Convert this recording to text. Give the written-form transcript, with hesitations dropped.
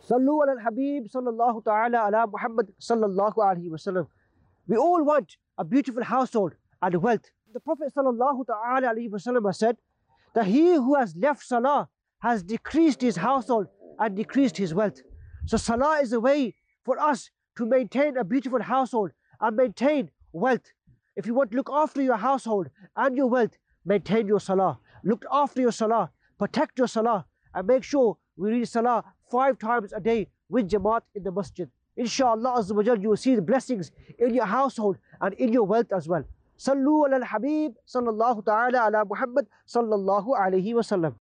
Sallu ala al-Habib sallallahu ta'ala ala Muhammad sallallahu alayhi wasallam. We all want a beautiful household and wealth. The Prophet sallallahu ta'ala alayhi wasallam has said that he who has left Salah has decreased his household and decreased his wealth. So Salah is a way for us to maintain a beautiful household and maintain wealth. If you want to look after your household and your wealth, maintain your Salah. Look after your Salah, protect your Salah, and make sure we read Salah 5 times a day with Jamaat in the masjid. Inshallah Azza wa Jal, you will see the blessings in your household and in your wealth as well. Sallu ala al-Habib sallallahu ta'ala ala Muhammad sallallahu alayhi wa sallam.